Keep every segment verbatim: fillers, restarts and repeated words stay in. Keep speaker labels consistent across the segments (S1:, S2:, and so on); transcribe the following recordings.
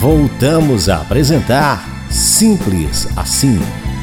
S1: voltamos a apresentar Simples Assim.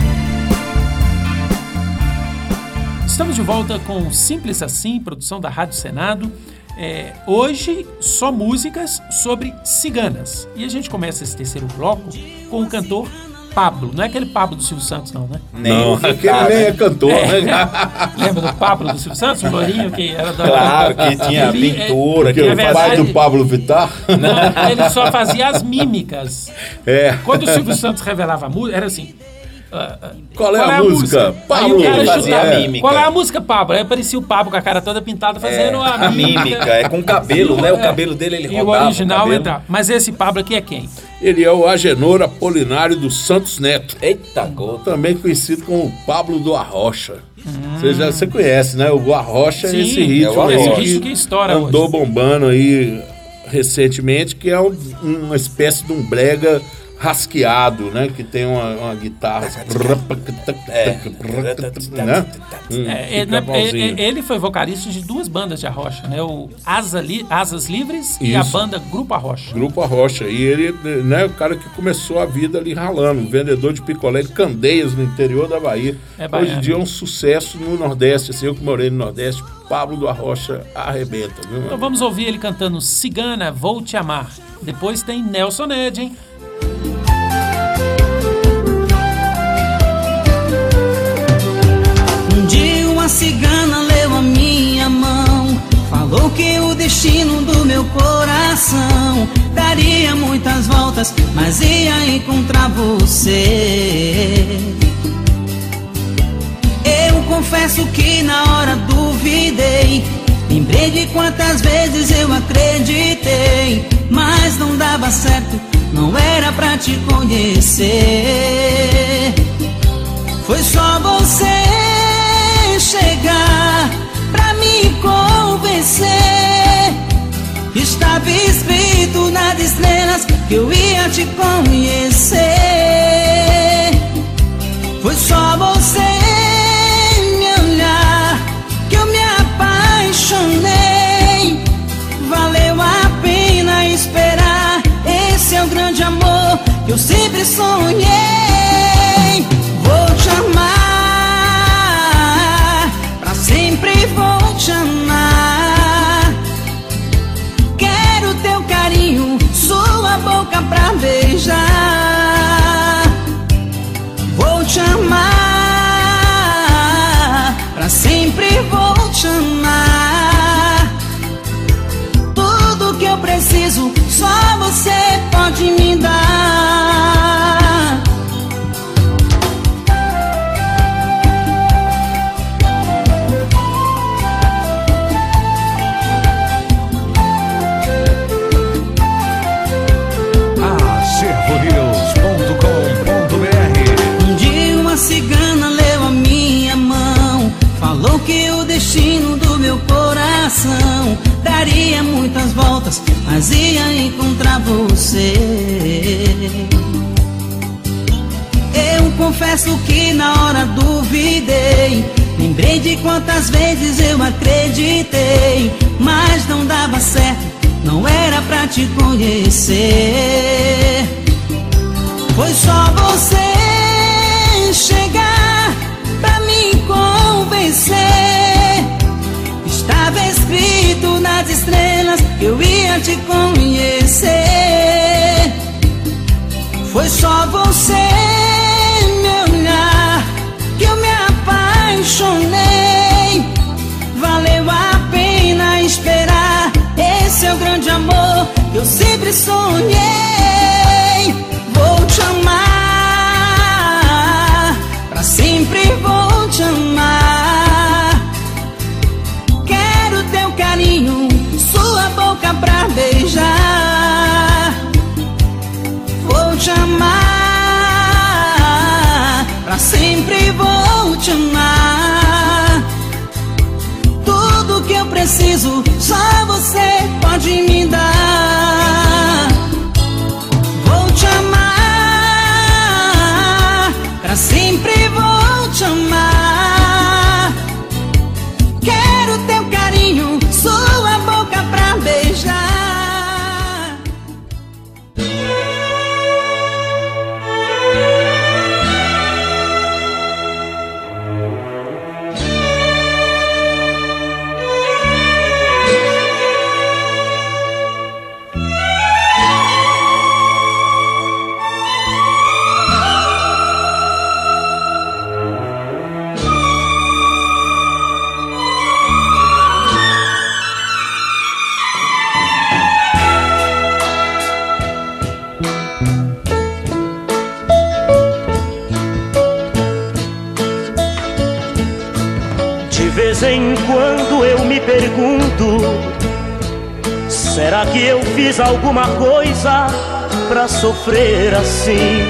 S2: Estamos de volta com Simples Assim, produção da Rádio Senado. É, hoje, só músicas sobre ciganas. E a gente começa esse terceiro bloco com o cantor Pablo. Não é aquele Pablo do Silvio Santos, não, né?
S3: Não, aquele nem é cantor,
S2: é,
S3: né?
S2: Lembra do Pablo do Silvio Santos? O loirinho que era da...
S3: Claro, que tinha
S2: ele,
S3: pintura,
S2: é,
S3: que o
S2: verdade,
S3: pai do Pablo Vittar.
S2: Não, ele só fazia as mímicas.
S3: É.
S2: Quando o Silvio Santos revelava a música, era assim... Uh, uh,
S3: qual, é qual é a, a música? música? Pablo
S2: Aí o cara
S3: fazia
S2: chutava,
S3: a mímica.
S2: Qual é a música, Pablo? Aí aparecia o Pablo com a cara toda pintada fazendo
S4: é,
S2: a,
S4: a mímica. mímica. É com o cabelo, né? O
S2: é.
S4: cabelo dele, ele
S2: e
S4: rodava.
S2: E o original
S4: o
S2: entra. Mas esse Pablo aqui é quem?
S3: Ele é o Agenor Apolinário dos Santos Neto.
S4: Eita, gota.
S3: Também conhecido como Pablo do Arrocha. Hum. Você já você conhece, né? O Arrocha é esse ritmo,
S4: é o
S3: aí
S4: Arrocha.
S3: que,
S2: que estoura
S3: andou
S2: hoje.
S3: bombando aí recentemente, que é um, uma espécie de um brega rasqueado, né? Que tem uma, uma guitarra.
S4: É.
S3: Né? Hum,
S2: é, ele, ele foi vocalista de duas bandas de Arrocha, né? O Asa Li, Asas Livres Isso. e a banda Grupo Arrocha.
S3: Grupo Arrocha. E ele, né, o cara que começou a vida ali ralando, vendedor de picolé de Candeias no interior da Bahia.
S2: É
S3: Hoje em dia é um sucesso no Nordeste. Assim, eu que morei no Nordeste, Pablo do Arrocha arrebenta. Viu,
S2: então vamos ouvir ele cantando Cigana, Vou Te Amar. Depois tem Nelson Ned, hein?
S5: Um dia uma cigana leu a minha mão, falou que o destino do meu coração daria muitas voltas, mas ia encontrar você. Eu confesso que na hora duvidei, lembrei de quantas vezes eu acreditei, mas não dava certo, não era pra te conhecer. Foi só você chegar pra me convencer. Estava escrito nas estrelas que eu ia te conhecer. Foi só você me olhar que eu me apaixonei. Valeu a pena esperar. Esse é o grande amor que eu sempre sonhei. Vou te amar, pra sempre vou te amar. Quero teu carinho, sua boca pra beijar. Vou te amar, pra sempre vou te amar. Tudo que eu preciso, só você pode me dar. Um dia uma cigana leu a minha mão, falou que o destino do meu coração daria muitas voltas, mas ia encontrar você. Eu confesso que na hora duvidei, lembrei de quantas vezes eu acreditei, mas não dava certo, não era pra te conhecer. Foi só você chegar pra me convencer. Estava escrito nas estrelas que eu ia te conhecer. Foi só você me olhar que eu me apaixonei. Valeu a pena esperar. Esse é o grande amor que eu sempre sonhei. Vou te amar, pra sempre vou te amar. Quero teu carinho, sua boca pra beijar. Vou te amar, pra sempre vou te amar. Tudo que eu preciso, só você pode me dar. Vou te amar, pra sempre vou te amar.
S6: vez em quando eu me pergunto, será que eu fiz alguma coisa pra sofrer assim?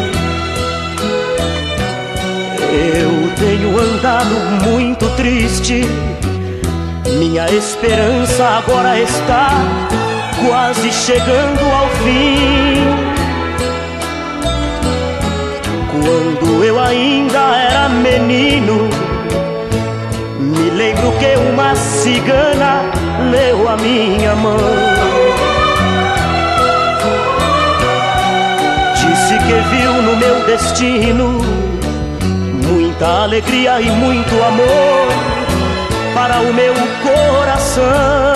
S6: Eu tenho andado muito triste, minha esperança agora está quase chegando ao fim. Quando eu ainda era menino, me lembro que uma cigana leu a minha mão. Disse que viu no meu destino muita alegria e muito amor para o meu coração.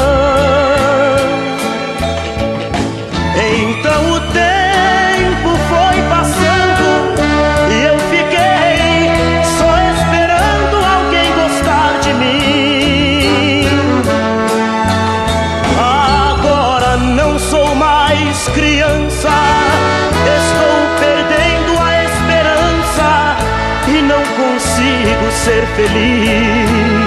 S6: Então o tempo foi passando e eu fiquei só esperando alguém gostar de mim. Agora não sou mais criança, estou perdendo a esperança e não consigo ser feliz.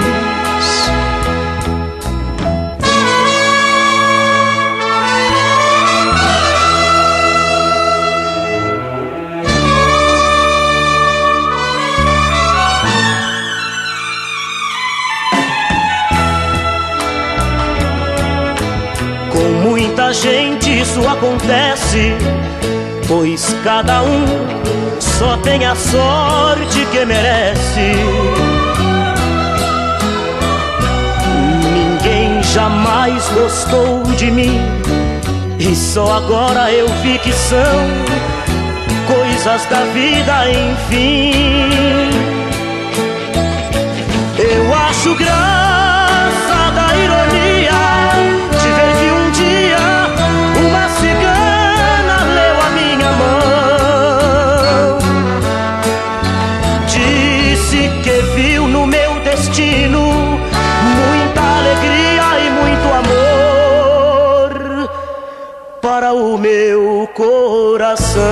S6: Muita gente isso acontece, pois cada um só tem a sorte que merece. Ninguém jamais gostou de mim e só agora eu vi que são coisas da vida, enfim. Eu acho graça da ironia de ver que um dia uma cigana leu a minha mão. Disse que viu no meu destino muita alegria e muito amor para o meu coração.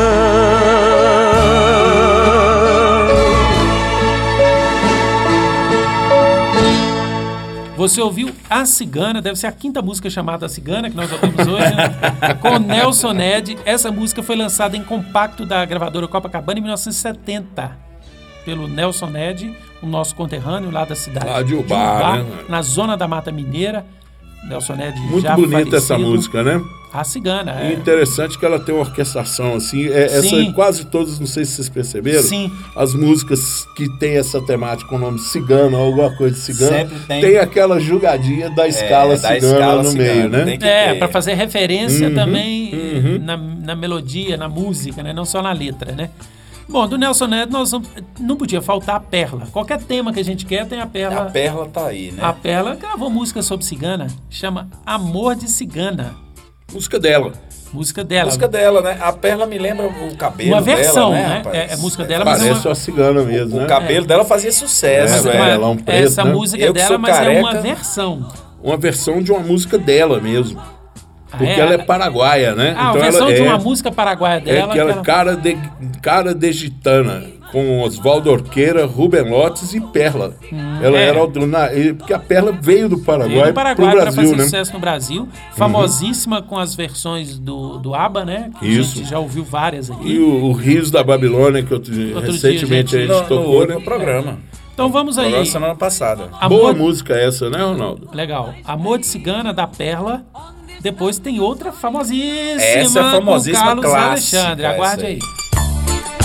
S2: Você ouviu A Cigana, deve ser a quinta música chamada A Cigana, que nós ouvimos hoje, né? Com Nelson Ned. Essa música foi lançada em compacto da gravadora Copacabana em mil novecentos e setenta, pelo Nelson Ned, o nosso conterrâneo lá da cidade
S3: lá de Ubá, né?
S2: Na zona da Mata Mineira. Nelson Ned
S3: muito
S2: já
S3: bonita
S2: falecido.
S3: Essa música, né?
S2: A Cigana, é.
S3: E interessante que ela tem uma orquestração, assim, é, essa, quase todas, não sei se vocês perceberam,
S2: Sim.
S3: as músicas que tem essa temática com o nome cigano, alguma coisa de cigano,
S4: Sempre tem.
S3: tem aquela jogadinha da escala
S4: É, da
S3: cigana
S4: escala
S3: no
S4: cigana,
S3: meio, né?
S4: tem que
S2: É,
S4: ter.
S2: para fazer referência
S3: Uhum,
S2: também
S3: uhum.
S2: Na, na melodia, na música, né? Não só na letra, né? Bom, do Nelson Ned nós não, não podia faltar a Perla. Qualquer tema que a gente quer tem a Perla.
S4: A Perla tá aí, né?
S2: A Perla gravou música sobre cigana, chama Amor de Cigana.
S3: Música dela.
S2: Música dela.
S4: música dela, né? A Perla me lembra o cabelo
S2: Uma versão,
S4: dela, né?
S2: né?
S4: rapaz?
S2: É, é música dela, mas
S3: Parece
S2: é
S3: uma cigana mesmo,
S4: O
S3: né?
S4: cabelo dela fazia sucesso,
S3: É,
S4: velho.
S3: ela é um preto,
S2: essa
S3: né?
S2: música
S4: Eu
S2: é
S4: que
S2: dela,
S4: sou
S2: mas
S4: careca.
S2: é uma versão.
S3: Uma versão de uma música dela mesmo. Porque
S2: é?
S3: ela é paraguaia, né?
S2: Ah,
S3: então
S2: a versão
S3: ela
S2: de
S3: é,
S2: uma música paraguaia
S3: é
S2: dela.
S3: aquela
S2: ela-
S3: cara de, cara de gitana, com Oswaldo Orqueira, Rubem Lotes e Perla. ela
S2: é.
S3: era do, na, e- porque a Perla veio do Paraguai,
S2: Veio do Paraguai
S3: pro
S2: para
S3: Brasil,
S2: fazer
S3: né?
S2: sucesso no Brasil. Famosíssima com as versões do, do ABBA, né? Que
S3: Isso.
S2: A gente já ouviu várias aqui.
S3: E o, o Rios da Babilônia, que outro,
S2: dia
S3: recentemente
S2: a
S3: a
S2: gente-
S3: gente,
S4: No, no
S3: tocou,
S4: outro
S3: né?
S4: programa.
S2: Então vamos aí.
S4: Programa semana passada.
S3: Boa
S2: Amor...
S3: música essa, né, Ronaldo?
S2: Legal. Amor de Cigana, da Perla. Depois tem outra famosíssima.
S4: Essa é famosíssima,
S2: com Carlos
S4: clássica,
S2: Alexandre. Aguarde
S4: essa
S2: aí.
S4: aí.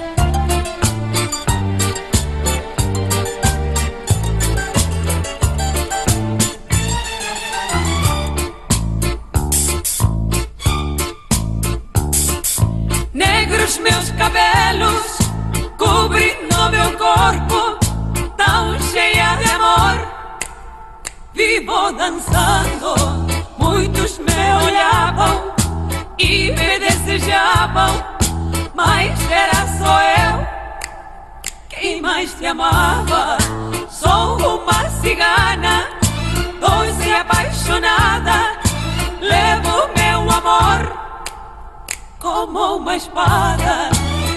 S7: Negros meus cabelos cobrindo meu corpo, tão cheia de amor. Vivo dançando, muitos me olhavam e me desejavam, mas era só eu quem mais te amava. Sou uma cigana, doce e apaixonada, levo meu amor como uma espada.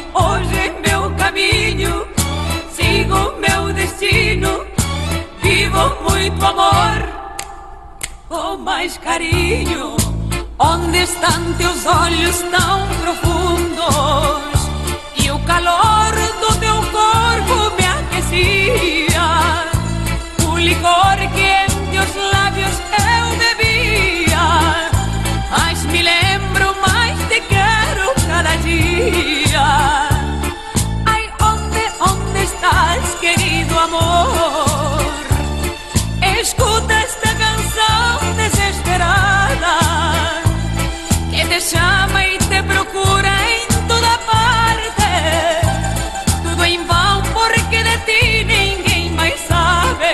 S7: Hoje meu caminho, sigo meu destino, vivo vivo muito amor, com mais carinho. Onde estão teus olhos tão profundos? E o calor do teu corpo me aquecia. O licor que em teus lábios eu bebia. Mas me lembro, mais te quero cada dia. Ai, onde, onde estás, querido amor? Escuta esta canção desesperada, que te chama e te procura em toda parte. Tudo em vão, porque de ti ninguém mais sabe.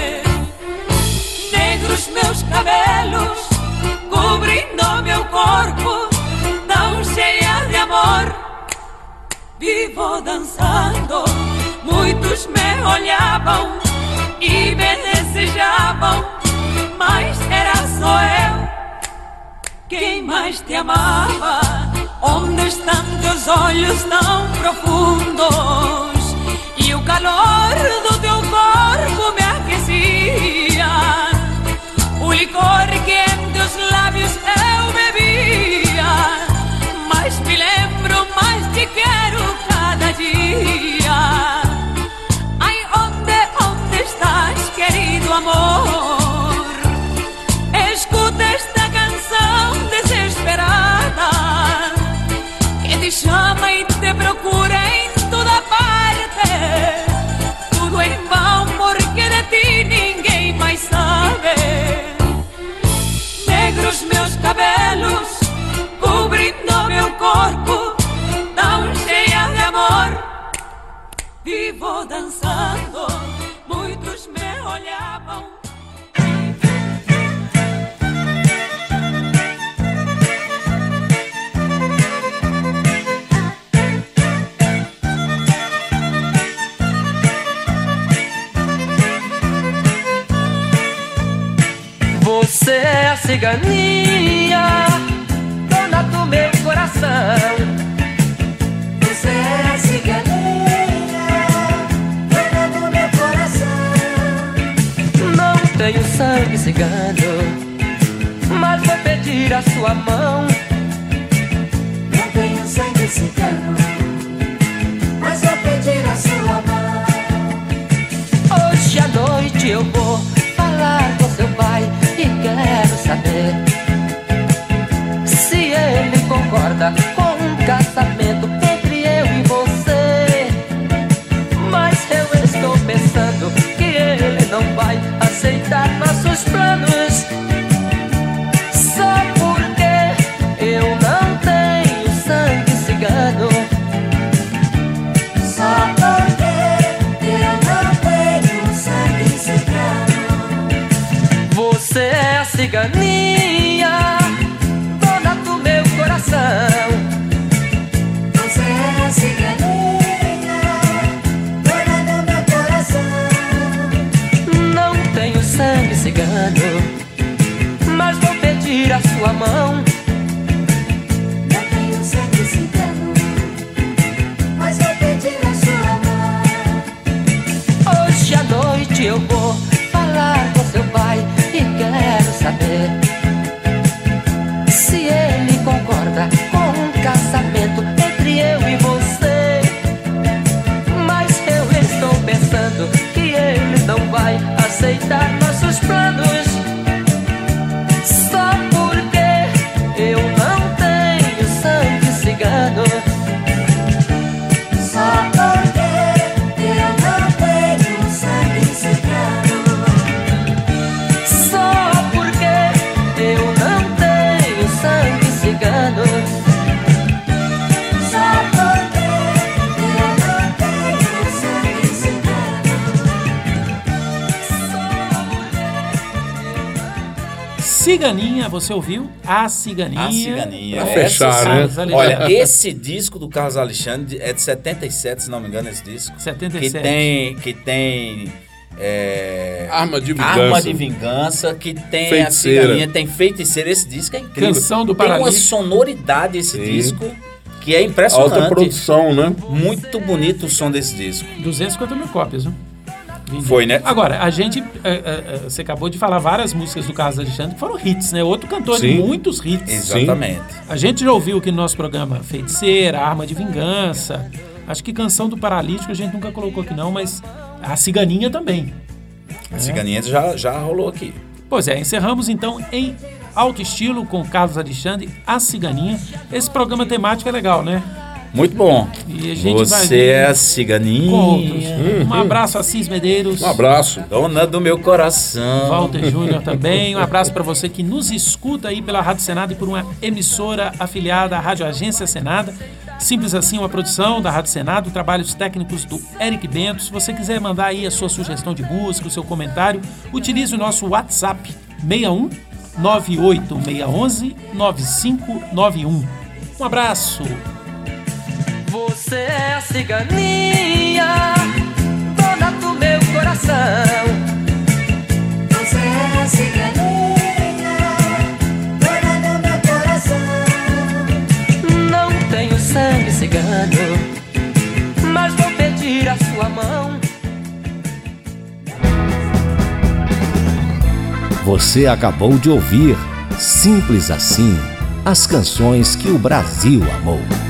S7: Negros meus cabelos, cobrindo meu corpo, tão cheia de amor. Vivo dançando, muitos me olhavam e me desejavam, mas era só eu quem mais te amava. Onde estão teus olhos tão profundos? E o calor do teu corpo me aquecia. O licor que em teus lábios eu bebia. Mas me lembro, mais te quero cada dia. Ai, onde, onde estás, querido amor? Escuta esta canção desesperada, que te chama e te procura em toda parte. Tudo em vão, porque de ti ninguém mais sabe. Negros meus cabelos, cobrindo meu corpo, tão cheia de amor. Vivo dançando, muitos me olhavam.
S8: Você é a ciganinha, dona do meu coração.
S9: Você é a ciganinha, dona do meu coração.
S8: Não tenho sangue cigano, mas vou pedir a sua mão.
S9: Não tenho sangue cigano, mas vou pedir a sua mão.
S8: Hoje à noite eu vou falar com seu pai e quero saber se ele concorda com um casamento entre eu e você. Mas eu estou pensando que ele não vai aceitar nossos planos, só porque eu não tenho sangue cigano.
S9: Só porque eu não tenho sangue cigano.
S8: Você é a ciganinha, dona do meu coração.
S9: Você é a ciganinha, dona do meu coração.
S8: Não tenho sangue cigano, mas vou pedir a sua mão.
S9: Não tenho sangue cigano, mas vou pedir a sua mão.
S8: Hoje à noite eu vou falar com seu pai e quero saber se ele concorda com um casamento entre eu e você. Mas eu estou pensando que ele não vai aceitar nossos planos, só porque eu não tenho sangue cigano.
S9: Só porque eu não tenho sangue cigano.
S8: Só porque eu não tenho sangue cigano.
S9: Só porque eu não tenho sangue cigano.
S8: Só porque
S2: Ciganinha, você ouviu? A Ciganinha.
S4: A Ciganinha.
S3: Pra
S4: É,
S3: fechar, né?
S2: Carlos Alexandre.
S4: Olha, esse disco do Carlos Alexandre é de setenta e sete, se não me engano, esse disco.
S2: setenta e
S4: Que
S2: sete.
S4: tem... Que tem é,
S3: Arma de Vingança.
S4: Arma de Vingança, que tem
S3: Feiticeira.
S4: a Ciganinha, tem Feiticeira. Esse disco é incrível.
S2: Canção do
S4: Tem uma
S2: Paralítico.
S4: sonoridade esse
S3: Sim.
S4: disco que é impressionante.
S3: Alta produção, né?
S4: Muito bonito o som desse disco.
S2: duzentas e cinquenta mil cópias, viu? Vendia.
S4: Foi, né?
S2: Agora, a gente, é, é, você acabou de falar várias músicas do Carlos Alexandre que foram hits, né? Outro cantor
S3: Sim.
S2: de muitos hits.
S4: Exatamente.
S2: A gente já ouviu aqui no nosso programa Feiticeira, Arma de Vingança. Acho que Canção do Paralítico a gente nunca colocou aqui não, mas a Ciganinha também.
S4: A Ciganinha já, já rolou aqui.
S2: Pois é, encerramos então em alto estilo com Carlos Alexandre, a Ciganinha. Esse programa temático é legal, né?
S4: Muito bom.
S2: E a gente vai
S4: Você
S2: ver
S4: é a Ciganinha.
S2: com outros. Um abraço a Cis Medeiros.
S3: Um abraço.
S4: Dona do meu coração.
S2: Walter Júnior também. Um abraço para você que nos escuta aí pela Rádio Senado e por uma emissora afiliada à Rádio Agência Senado. Simples assim, uma produção da Rádio Senado, trabalhos técnicos do Eric Bento. Se você quiser mandar aí a sua sugestão de música, o seu comentário, utilize o nosso WhatsApp seis um nove oito seis um um nove cinco nove um. Um abraço.
S8: Você é a ciganinha, dona do meu coração.
S9: Você é a ciganinha, dona do meu coração.
S8: Não tenho sangue cigano, mas vou pedir a sua mão.
S1: Você acabou de ouvir Simples Assim, as canções que o Brasil amou.